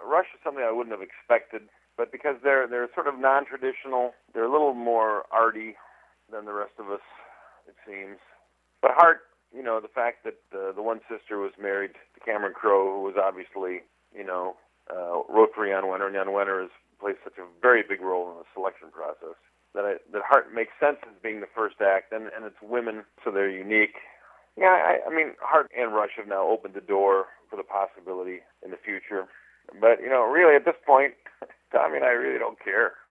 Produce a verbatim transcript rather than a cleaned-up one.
Rush is something I wouldn't have expected, but because they're they're sort of non-traditional, they're a little more arty than the rest of us, it seems. But Hart, you know, the fact that uh, the one sister was married to Cameron Crowe, who was obviously, you know, uh, wrote for Jan Wenner, and Jan Wenner has played such a very big role in the selection process, that I, that Hart makes sense as being the first act, and, and it's women, so they're unique. Yeah, I, I mean, Hart and Rush have now opened the door for the possibility in the future. But, you know, really at this point, Tommy and I really don't care.